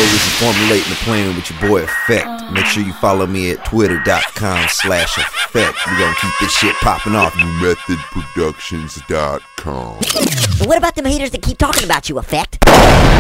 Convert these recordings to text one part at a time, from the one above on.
this is Formulating the Plan with your boy Effect. Make sure you follow me at twitter.com/Effect. We gonna keep this shit popping off. NewMethodProductions.com. So what about them haters that keep talking about you, Effect? I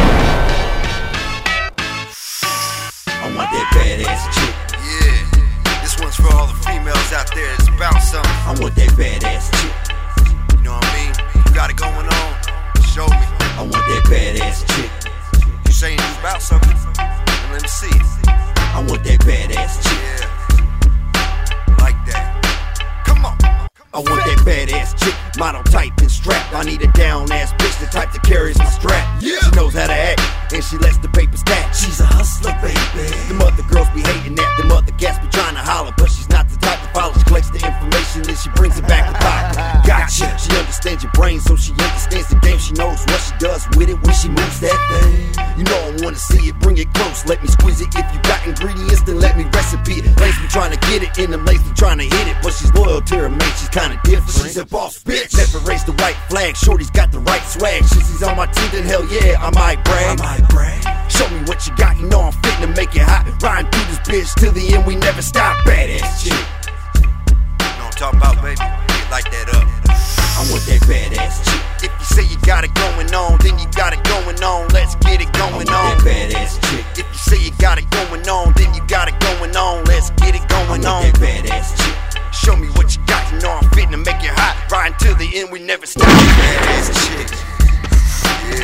want that badass chick. Yeah, this one's for all the females out there that's about something. I want that badass chick. You know what I mean? You got it going on, show me. I want that badass chick. You saying you about something? Then let me see it. I want that badass chick. Yeah, like that. Come on. I want that badass chick, model type and strap. I need a down ass bitch, the type that carries my strap. Yeah. She knows how to act, and she lets the paper stack. She's a hustler, baby. The mother girls be hating that, the mother cats be trying to holler, but she's not the type to follow. She collects the information, then she brings it back to pocket. Gotcha. She understands your brain, so she understands the game. She knows what she does with it when she moves that thing. You know I wanna see it, bring it close. Let me squeeze it. If you got ingredients, then let me recipe it. Lace be trying to get it, and them lace be trying to hit it, but she's loyal to her mate. She's kinda different. She's a boss bitch. Never raised the white flag. Shorty's got the right swag. She's on my team, then hell yeah, I might brag. Show me what you got, you know I'm fitting to make it hot. Riding through this bitch till the end, we never stop. Badass chick. You know what I'm talking about, baby? Get like that up. I want that badass chick. If you say you got it going on, then you got it going on. Let's get it going I on. want that badass chick. If you say you got it going on, then you got it going on. Let's get it going I on. want that badass chick. Show me what you got, you know I'm fitting to make it hot. Riding till the end, we never stop.